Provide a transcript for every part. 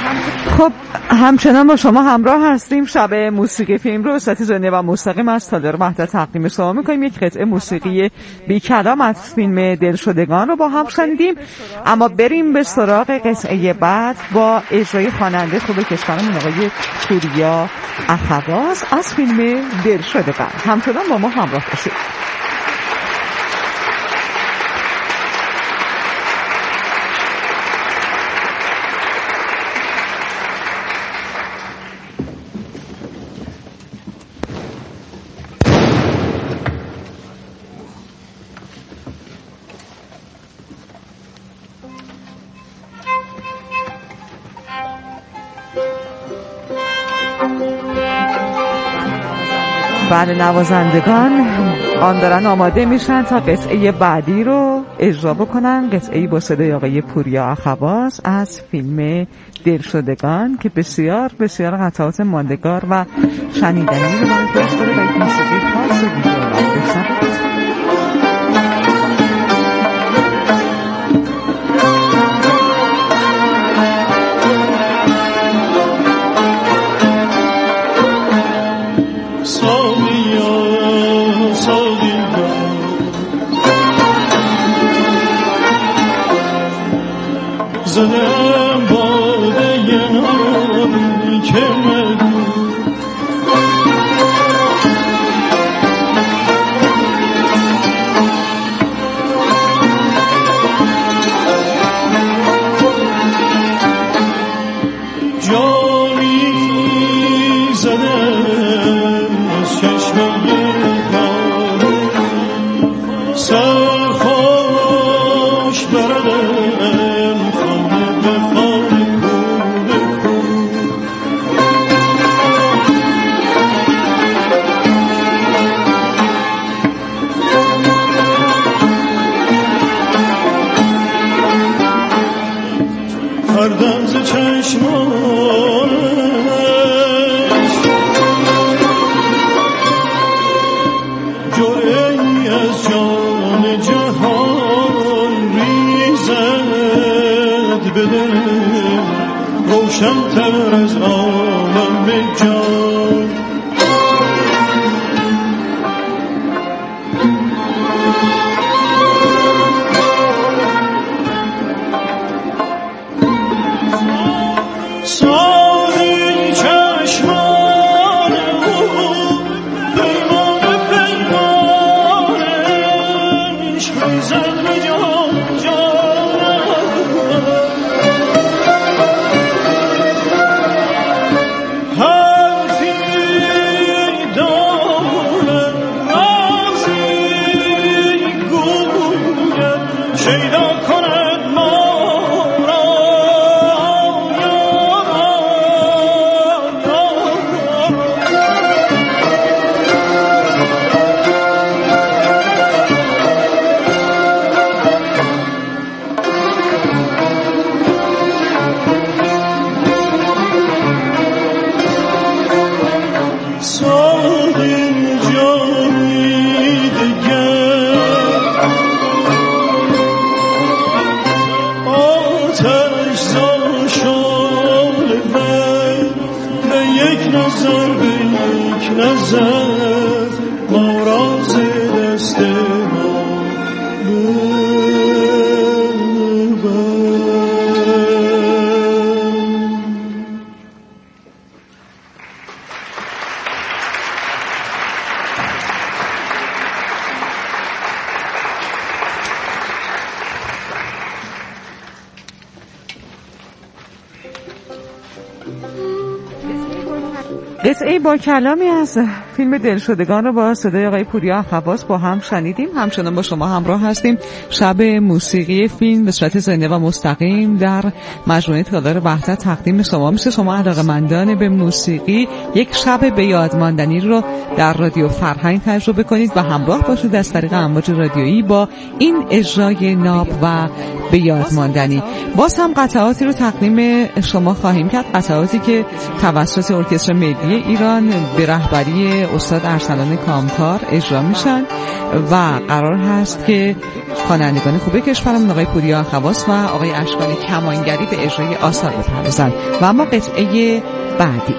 خب همچنان با شما همراه هستیم. شب موسیقی فیلم رو ساعت زنده و مستقیم از تالار وحدت تقدیم شما میکنیم. یک قطعه موسیقی بی کلام از فیلم دلشدگان رو با هم شنیدیم، اما بریم به سراغ قطعه بعد با اجرای خواننده خوب کشورمون آقای پوریا اخواز از فیلم دلشدگان. همچنان با ما همراه باشید. بله، نوازندگان آن دارن آماده میشن تا قطعه بعدی رو اجرا بکنن. قطعه‌ای با صدای آقای پوریا اخواز از فیلم دلشدگان که بسیار بسیار قطعات ماندگار و شنیدنی رو باید داشته و یک موسیقی خاص دیگه رو بشنوید. زدم باده ناری که مگو جانی زدم از چشمه کاری سرخوش بردم هردم ز چشمانش جرعه‌ای از جان جهان ریزد به دلم روشن‌تر از عالم جان. قطعه با کلامی از فیلم دلشدگان رو با صدای آقای پوریا اخواز با هم شنیدیم. همچنان با شما همراه هستیم. شب موسیقی فیلم به صورت زنده و مستقیم در مجموعه تالار وحدت تقدیم شما میشه. شما علاقه‌مندان به موسیقی یک شب به یاد ماندنی رو در رادیو فرهنگ تجربه کنید و همراه باشید از طریق امواج رادیویی با این اجرای ناب و به یاد ماندنی. باز هم قطعاتی رو تقدیم شما خواهیم کرد، قطعاتی که توسط ارکستر ملی ایران به رهبری استاد ارسلان کامکار اجرا میشن و قرار هست که خوانندگان خوب کشورمون آقای پوریا خواص و آقای اشکانی کمانگری به اجرای آثار بپردازند. و اما قطعه بعدی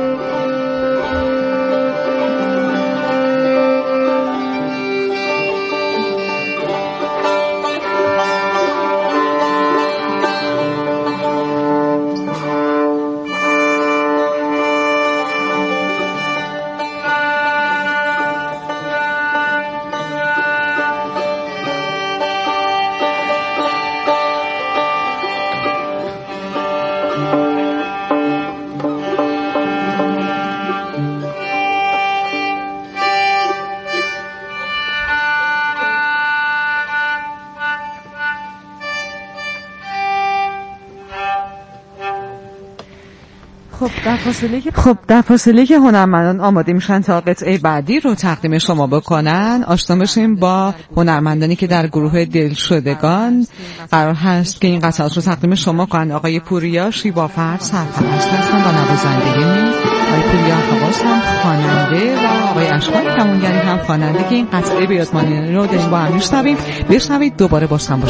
در فاصله که هنرمندان آماده میشن تا قطعه بعدی رو تقدیم شما بکنن، آشنا بشیم با هنرمندانی که در گروه دلشدگان قرار هست که این قطعات رو تقدیم شما کنن. آقای پوریا شیبافرد سرپرست هستن و نوازندگی، آقای پوریا خواص هم خواننده و آقای اشکانی کمانگری هم خواننده که این قطعه به یادمانی رو داریم با هم میشنویم. بشنوید دوباره با شما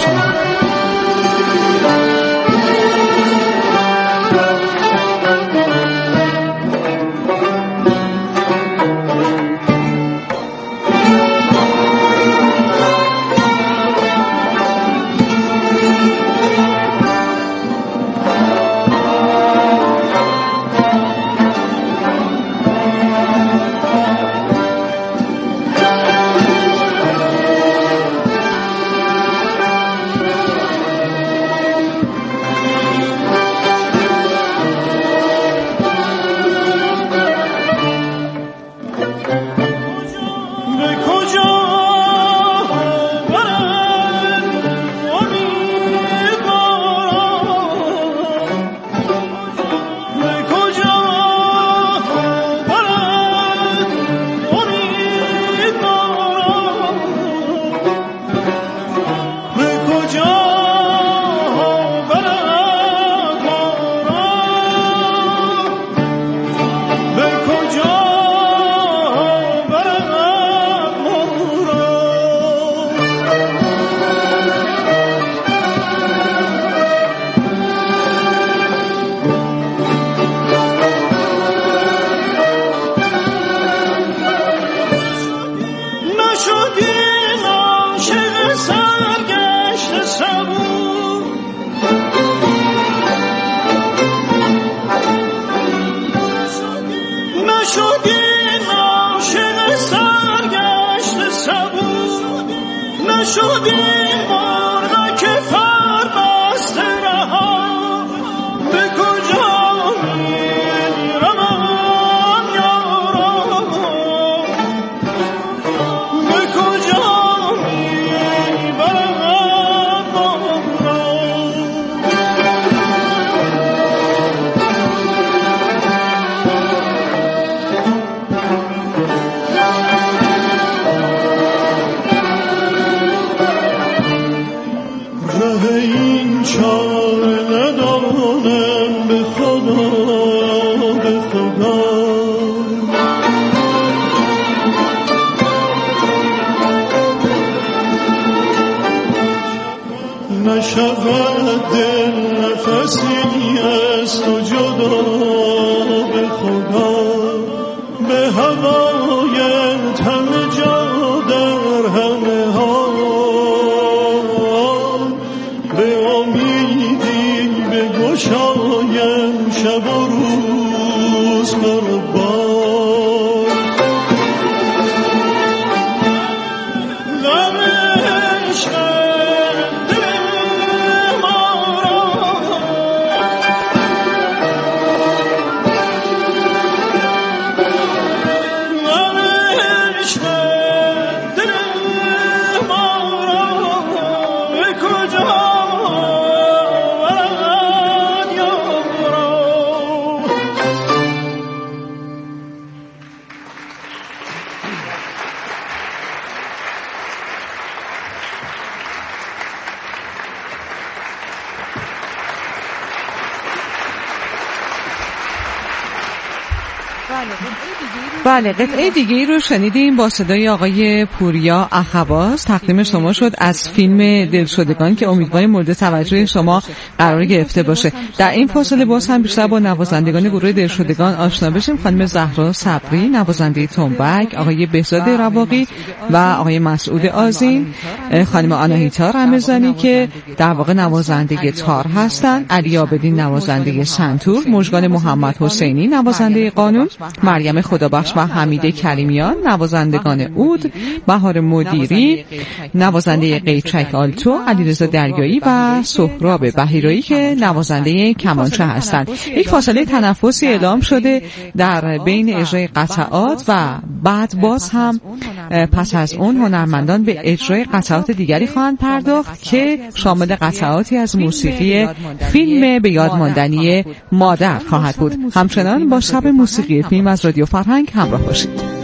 بله، قطعه دیگه‌ای رو شنیدیم با صدای آقای پوریا اخواز. تقدیم شما شد از فیلم دلشدگان که امیدواریم مورد توجه شما قرار گرفته باشه. در این فاصله باز هم بیشتر با نوازندگان گروه دلشدگان آشنا بشیم. خانم زهرا صبری نوازنده تنبک، آقای بهزاد رواقی و آقای مسعود آذین، خانم آناهیتا رمضانی که در واقع نوازنده تار هستند، علی عابدین نوازنده سنتور، مژگان محمد حسینی نوازنده قانون، مریم خدابخش و حمیده کریمیان نوازندگان عود، بهار مدیری نوازنده قیچک آلتو، علیرضا دریایی و سهراب بهیرایی که نوازنده کمانچه هستند. یک فاصله تنفسی اعلام شده در بین اجرای قطعات و بعد باز هم پس از اون هنرمندان به اجرای قطعات دیگری خواهند پرداخت که شامل قطعاتی از موسیقی فیلم به یاد ماندنی مادر خواهد بود. همچنان با شب موسیقی فیلم از رادیو فرهنگ همراه باشید.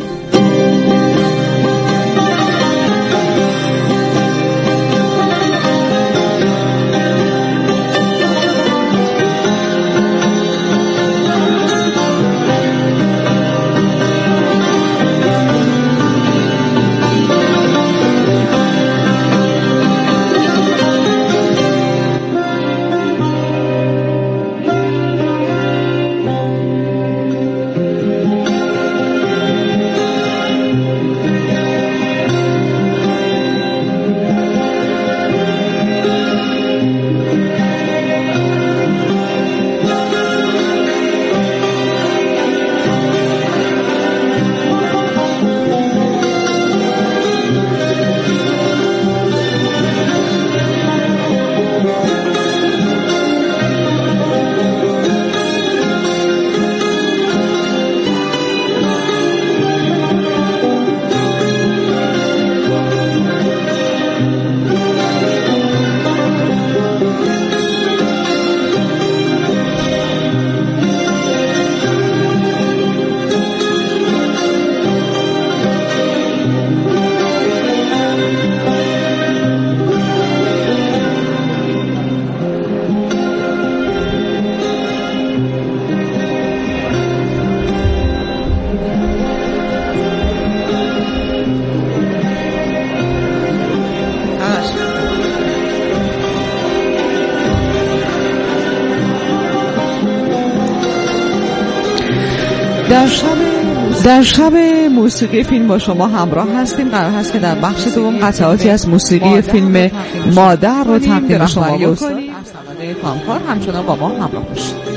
در شب موسیقی فیلم با شما همراه هستیم. قرار هست که در بخش دوم قطعاتی از موسیقی فیلم مادر رو تقدیم شما بکنیم. از صنایع کامکار همچنان با ما همراه باشید.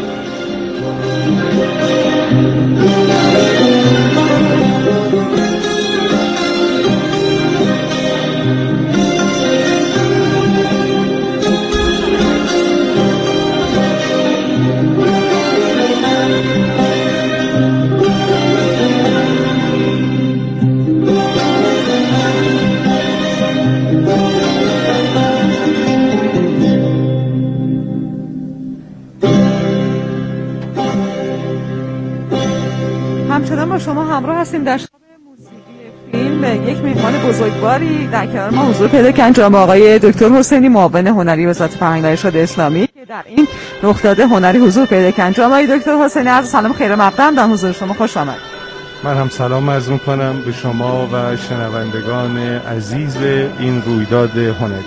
همچنان با شما همراه هستیم. در شب موسیقی فیلم یک میهمان بزرگواری در کنار ما حضور پیدا کردن جناب آقای دکتر حسینی، معاون هنری وزارت فرهنگ و ارشاد اسلامی که در این رخداد هنری حضور پیدا کردن. جناب آقای دکتر حسینی، عرض سلام خیر مقدم در حضور شما، خوش آمد. من هم سلام عرض می‌کنم به شما و شنوندگان عزیز این رویداد هنری.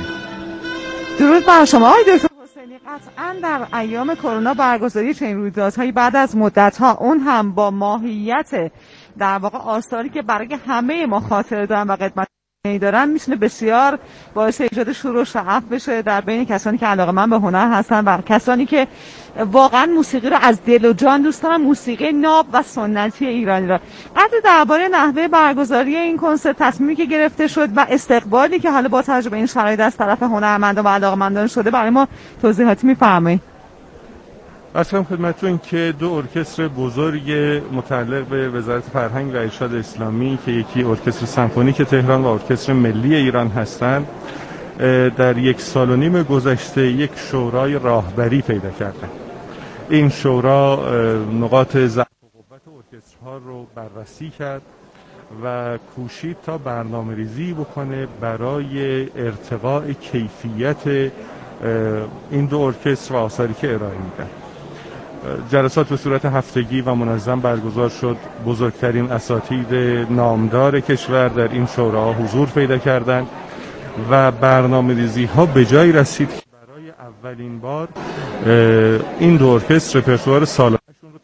درود بر شما آقای دکتر حسینی. قطعاً در ایام کرونا برگزاری چنین رویدادهایی بعد از مدت‌ها، اون هم با ماهیت در واقع آثاری که برای همه ما خاطره دارن و قدمت دارن، میتونه بسیار باعث ایجاد شور و شعف بشه در بین کسانی که علاقه‌مند به هنر هستن و کسانی که واقعا موسیقی رو از دل و جان دوست دارن، موسیقی ناب و سنتی ایرانی را. قدر درباره نحوه برگزاری این کنسرت، تصمیمی که گرفته شد و استقبالی که حالا با توجه به این شرایط از طرف هنرمندان و علاقه‌مندان شده برای ما توضیحاتی می‌فرمایید؟ اصلا خدمتتون که دو ارکستر بزرگ متعلق به وزارت فرهنگ و ارشاد اسلامی که یکی ارکستر سمفونیک تهران و ارکستر ملی ایران هستند، در 1.5 سال گذشته یک شورای راهبری پیدا کردند. این شورا نقاط ضعف و قوت ارکسترها رو بررسی کرد و کوشید تا برنامه‌ریزی بکنه برای ارتقاء کیفیت این دو ارکستر و آثاری که ارائه میدن. جلسات به صورت هفتگی و منظم برگزار شد. بزرگترین اساتید نامدار کشور در این شوراها حضور پیدا کردند و برنامه‌ریزی‌ها به جایی رسید که برای اولین بار این دو ارکستر رپرتوار سالانه‌شون رو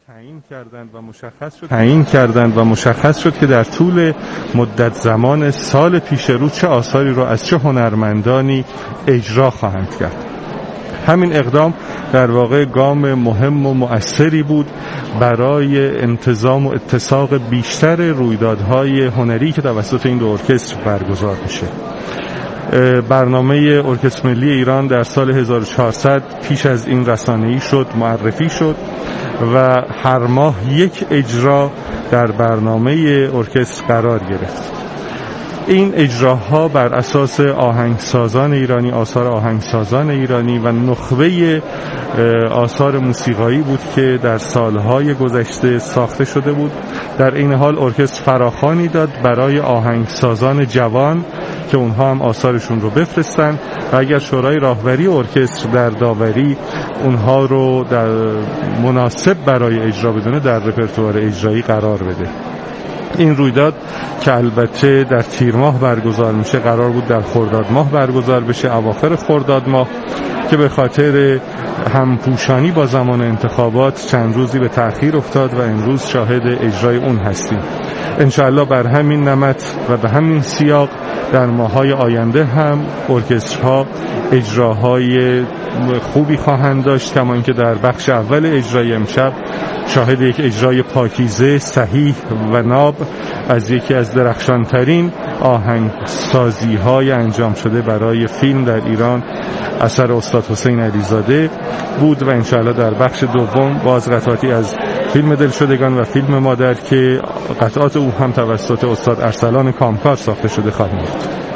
تعیین کردند و مشخص شد که در طول مدت زمان سال پیش رو چه آثاری رو از چه هنرمندانی اجرا خواهند کرد. همین اقدام در واقع گام مهم و مؤثری بود برای انتظام و اتساق بیشتر رویدادهای هنری که توسط این دو ارکستر برگزار میشه. برنامه ارکستر ملی ایران در سال 1400 پیش از این رسانه‌ای شد، معرفی شد و هر ماه یک اجرا در برنامه ارکستر قرار گرفت. این اجراها بر اساس آهنگسازان ایرانی، آثار آهنگسازان ایرانی و نخبه آثار موسیقایی بود که در سالهای گذشته ساخته شده بود. در این حال ارکستر فراخوانی داد برای آهنگسازان جوان که اونها هم آثارشون رو بفرستن و اگر شورای راهبری ارکستر در داوری اونها رو در مناسب برای اجرا بدونه در رپرتوار اجرایی قرار بده. این رویداد که البته در تیر ماه برگزار میشه قرار بود در خرداد ماه برگزار بشه، اواخر خرداد ماه، که به خاطر همپوشانی با زمان انتخابات چند روزی به تأخیر افتاد و امروز شاهد اجرای اون هستیم. انشاءالله بر همین نمط و به همین سیاق در ماهای آینده هم ارکسترها اجراهای خوبی خواهند داشت، کما اینکه در بخش اول اجرای امشب شاهد یک اجرای پاکیزه، صحیح و ناب از یکی از درخشانترین آهنگسازی‌های انجام شده برای فیلم در ایران اثر استاد حسین علیزاده بود و انشاءالله در بخش دوم باز قطعاتی از فیلم دلشدگان و فیلم مادر که قطعات او هم توسط استاد ارسلان کامکار ساخته شده خواهیم بود.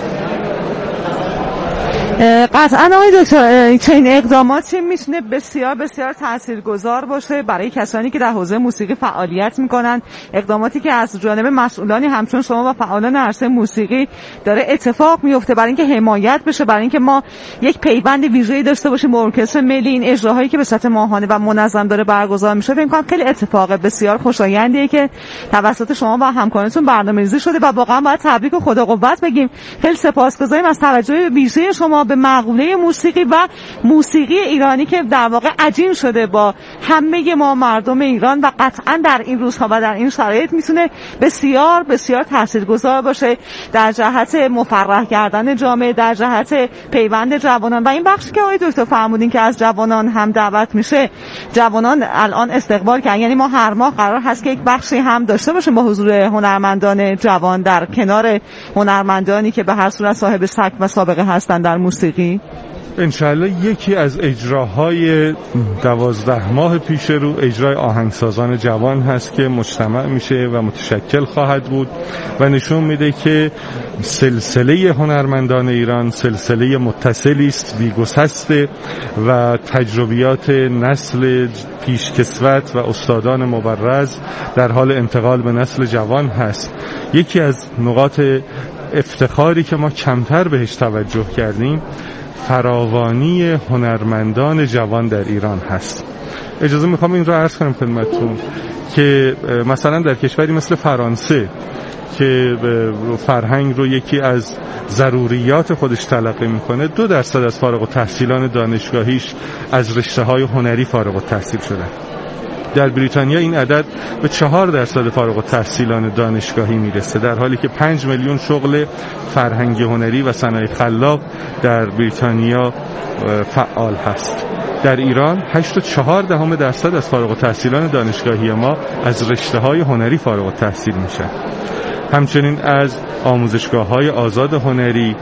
قطعا آقای دکتر چنین اقداماتی میتونه بسیار بسیار تاثیرگذار باشه برای کسانی که در حوزه موسیقی فعالیت میکنن، اقداماتی که از جانب مسئولانی همچون شما و فعالان عرصه موسیقی داره اتفاق میفته برای اینکه حمایت بشه، برای اینکه ما یک پیوند ویژه‌ای داشته باشیم با ارکستر ملی. این اجراهایی که به صورت ماهانه و منظم داره برگزار میشه فکر کنم خیلی اتفاق بسیار خوشایندیه که توسط شما و همکارانتون برنامه‌ریزی شده و واقعا باید تبریک و خدا قوت بگیم. خیلی سپاسگزاریم از توجه ویژه شما به مقوله موسیقی و موسیقی ایرانی که در واقع عجین شده با همه ما مردم ایران و قطعا در این روزها و در این شرایط میتونه بسیار بسیار تاثیرگذار باشه در جهت مفرح کردن جامعه، در جهت پیوند جوانان. و این بخشی که آقای دکتر فرمودین که از جوانان هم دعوت میشه، جوانان الان استقبال کردن، یعنی ما هر ماه قرار هست که یک بخشی هم داشته باشیم با حضور هنرمندان جوان در کنار هنرمندانی که به هر صورت صاحب سبک و سابقه هستن در موسیقی. انشاءالله یکی از اجراهای 12 ماه پیش رو اجرای آهنگسازان جوان هست که مجتمع میشه و متشکل خواهد بود و نشون میده که سلسله هنرمندان ایران سلسله متصلی است، بی‌گسسته و تجربیات نسل پیشکسوت و استادان مبرز در حال انتقال به نسل جوان هست. یکی از نقاط افتخاری که ما کمتر بهش توجه کردیم فراوانی هنرمندان جوان در ایران هست. اجازه میخوام این رو عرض کنم خدمتتون که مثلا در کشوری مثل فرانسه که فرهنگ رو یکی از ضروریات خودش تلقی میکنه 2% از فارغ التحصیلان دانشگاهیش از رشته‌های هنری فارغ التحصیل شدن. در بریتانیا این عدد به 4% فارغ التحصیلان دانشگاهی میرسه، در حالی که 5 میلیون شغل فرهنگ هنری و صنایع خلاق در بریتانیا فعال هست. در ایران 8.4% از فارغ التحصیلان دانشگاهی ما از رشته‌های هنری فارغ التحصیل میشن. همچنین از آموزشگاه‌های آزاد هنری،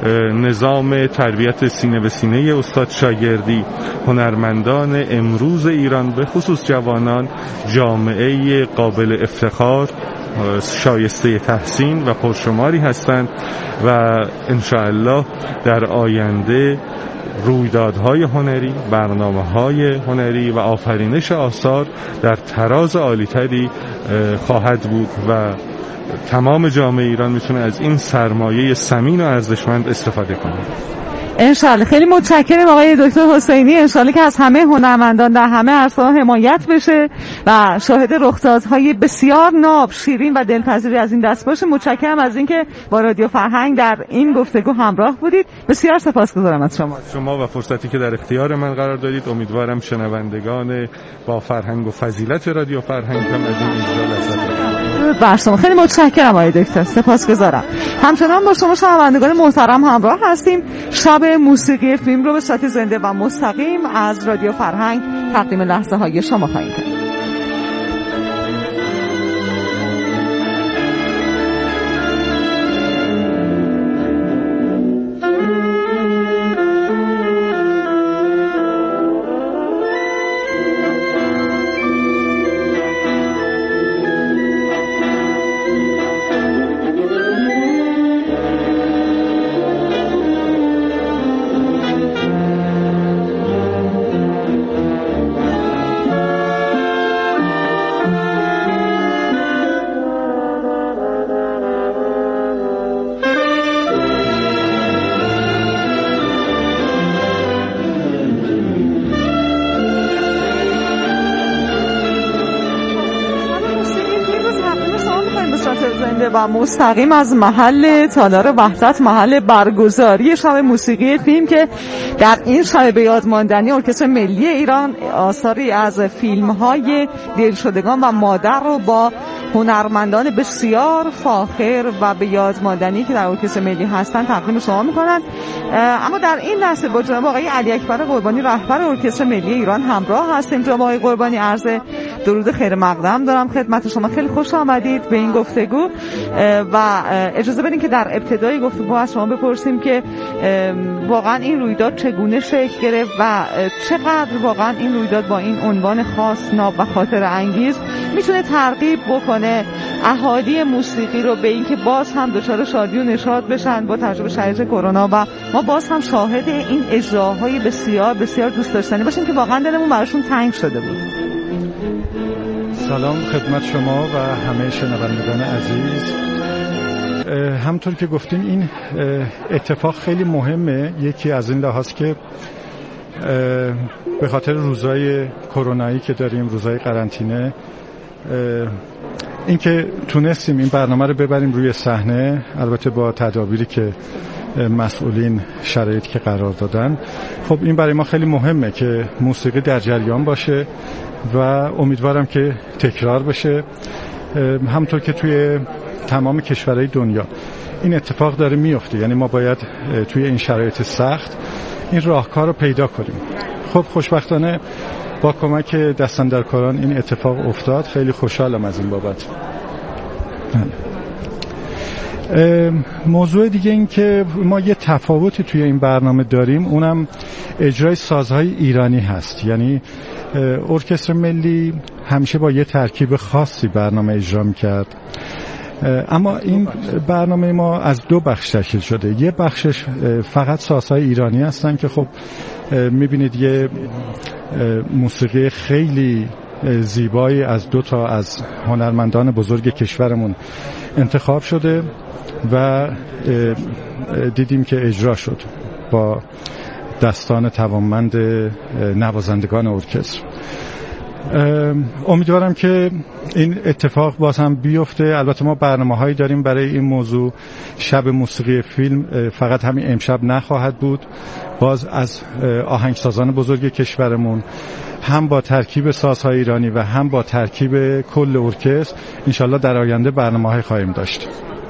نظام تربیت سینه به سینه استاد شاگردی، هنرمندان امروز ایران به خصوص جوانان جامعه قابل افتخار، شایسته تحسین و پرشماری هستند و انشاءالله در آینده رویدادهای هنری، برنامه‌های هنری و آفرینش آثار در تراز عالی‌تری خواهد بود و تمام جامعه ایران میتونه از این سرمایه ثمین و ارزشمند استفاده کنه. انشالله. خیلی متشکرم آقای دکتر حسینی. انشالله که از همه هنرمندان در همه عرصه‌ها حمایت بشه و شاهد رخدادهای بسیار ناب، شیرین و دلپذیری از این دست باشه. متشکرم از اینکه با رادیو فرهنگ در این گفتگو همراه بودید. بسیار سپاسگزارم از شما و فرصتی که در اختیار من قرار دادید. امیدوارم شنوندگان با فرهنگ و فضیلت رادیو فرهنگ هم از این اجرا لذت ببرند. بر شما خیلی متشکرم آقای دکتر. سپاسگزارم. همچنان با شما شنوندگان محترم همراه هستیم. شب موسیقی فیلم رو به صورت زنده و مستقیم از رادیو فرهنگ تقدیم لحظه های شما خواهیم کرد. و مستقیم از محل تالار وحدت، محل برگزاری شب موسیقی فیلم که در این شب به یاد ماندنی ارکستر ملی ایران آثاری از فیلم‌های دلشدگان و مادر رو با هنرمندان بسیار فاخر و به یاد ماندنی که در ارکستر ملی هستن تقدیم شما می‌کنن. اما در این لحظه با جناب آقای علی اکبر قربانی رهبر ارکستر ملی ایران همراه هستیم. جناب آقای قربانی، عرض درود خیر مقدم دارم خدمت شما. خیلی خوش آمدید به این گفتگو و اجازه بدین که در ابتدای گفتگو از شما بپرسیم که واقعا این رویداد چگونه شکل گرفت و چقدر واقعا این رویداد با این عنوان خاص، ناب و خاطر انگیز میتونه ترغیب بکنه اهالی موسیقی رو به اینکه باز هم دچار شادی و نشاط بشن با تجربه شرایط کرونا و ما باز هم شاهد این اجراهای بسیار بسیار دوست داشتنی باشیم که واقعا دلمون براشون تنگ شده بود. سلام خدمت شما و همه شنوندگان عزیز. همطور که گفتین این اتفاق خیلی مهمه. یکی از این لحاظ که به خاطر روزهای کرونایی که داریم، روزهای قرنطینه، اینکه تونستیم این برنامه رو ببریم روی صحنه، البته با تدابیری که مسئولین شرایطی که قرار دادن. خب این برای ما خیلی مهمه که موسیقی در جریان باشه و امیدوارم که تکرار بشه. همونطور که توی تمام کشورهای دنیا این اتفاق داره میفته، یعنی ما باید توی این شرایط سخت این راهکار رو پیدا کنیم. خب خوشبختانه با کمک دستاندرکاران این اتفاق افتاد. خیلی خوشحالم از این بابت. موضوع دیگه این که ما یه تفاوتی توی این برنامه داریم، اونم اجرای سازهای ایرانی هست. یعنی ارکستر ملی همیشه با یه ترکیب خاصی برنامه اجرا می‌کرد، اما این برنامه ما از دو بخش تشکیل شده. یه بخشش فقط سازهای ایرانی هستن که خب می‌بینید یه موسیقی خیلی زیبایی از دو تا از هنرمندان بزرگ کشورمون انتخاب شده و دیدیم که اجرا شد با دستان توانمند نوازندگان ارکستر. امیدوارم که این اتفاق باز هم بیفته. البته ما برنامه‌هایی داریم برای این موضوع. شب موسیقی فیلم فقط همین امشب نخواهد بود، باز از آهنگسازان بزرگ کشورمون هم با ترکیب سازهای ایرانی و هم با ترکیب کل ارکستر انشالله در آینده برنامه‌های خواهیم داشت.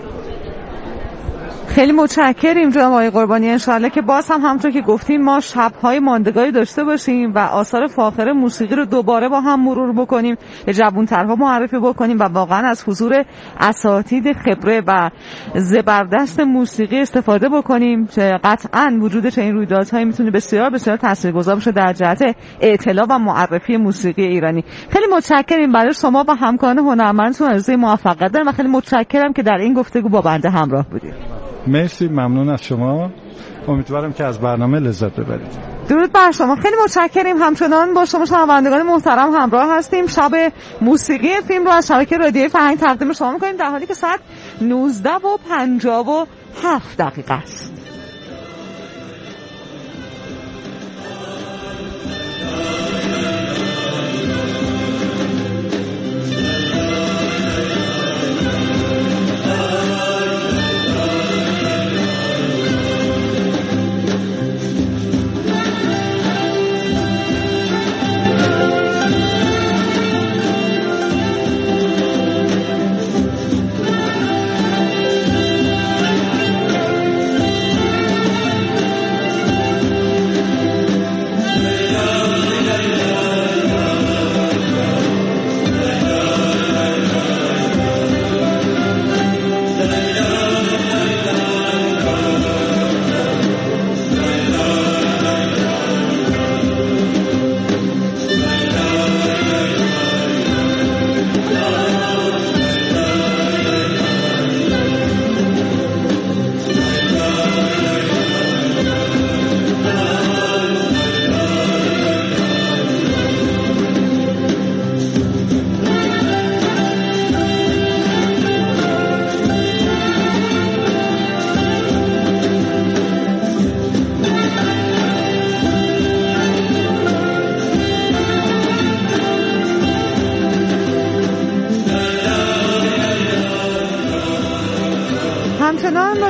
خیلی متشکریم جناب آقای قربانی. انشالله که باز هم همونطور که گفتیم ما شب‌های ماندگاری داشته باشیم و آثار فاخر موسیقی رو دوباره با هم مرور بکنیم، به جوان‌ترها معرفی بکنیم و واقعا از حضور اساتید خبره و زبردست موسیقی استفاده بکنیم که قطعاً وجود چنین رویدادهایی میتونه بسیار بسیار تاثیرگذار باشه در جهت اطلاع و معرفی موسیقی ایرانی. خیلی متشکریم برای شما و همکاران هنرمندتون. آرزوی موفقیت دارم و خیلی متشکرم که در این گفتگو با بنده همراه بودید. مرسی، ممنون از شما. امیدوارم که از برنامه لذت ببرید. درود بر شما. خیلی متشکریم. همچنان با شما شنوندگان محترم همراه هستیم. شب موسیقی فیلم رو از شبکه رادیو فرهنگ تقدیم شما می‌کنیم در حالی که ساعت 19:57 است.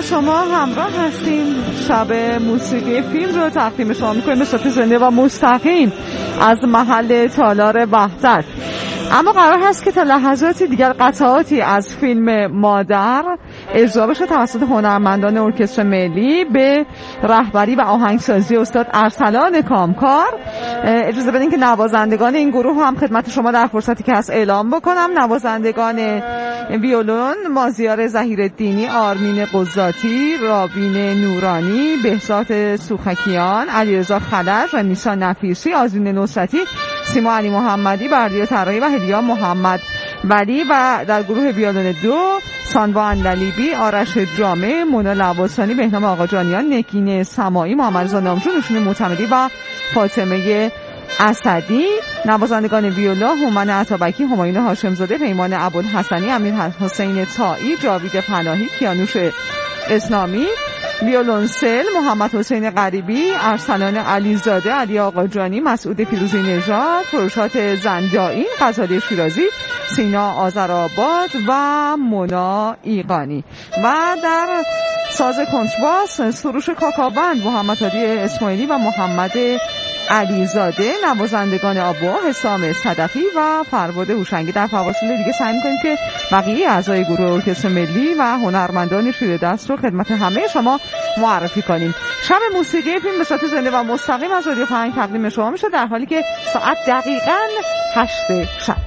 شما همراه هستیم. شب موسیقی فیلم رو تقدیم شما میکنیم به صورت زنده و مستقیم از محل تالار وحدت. اما قرار هست که تا لحظاتی دیگر قطعاتی از فیلم مادر اجرا بشه توسط هنرمندان ارکستر ملی به رهبری و آهنگسازی استاد ارسلان کامکار. اجازه بدین که نوازندگان این گروه هم خدمت شما در فرصتی که هست اعلام بکنم. نوازندگان ویولون مازیار ظهیرالدینی، آرمین قضاتی، رابین نورانی، بهزاد سوخکیان، علیرضا خلج، رمیسا نفیسی، آذین نصرتی، سیما علی محمدی، بردیا طرایی و هدیه محمد ولی. و در گروه ویولون 2 سانوا اندلیبی، آرش جامع، مونا لواسانی، بهنام آقاجانیان، نگین سماعی، محمد رضا نامجو، نوشین معتمدی و فاطمه اسدی. نوازندگان ویولا هومن عطابکی، همایون هاشمزاده، پیمان ابوالحسنی، امیر حسین طایی، جاوید پناهی، کیانوش اسلامی. ویولونسل محمد حسین غریبی، ارسلان علیزاده، علی آقاجانی، مسعود فیروزی نژاد، فروشات زندائین، غزاله شیرازی، سینا آذرآباد و مونا ایقانی. و در ساز کنترباس سروش کاکاوند محمد هادی اسماعیلی و محمد علیزاده. نوازندگان آبوا حسام صدفی و فرباد هوشنگی. در فواصل دیگه سعی می‌کنیم که بقیه اعضای گروه ارکستر ملی و هنرمندان شیر دست رو خدمت همه شما معرفی کنیم. شب موسیقی فیلم به صورت زنده و مستقیم از رادیو فرهنگ تقدیم شما میشه در حالی که ساعت دقیقاً 8 شب.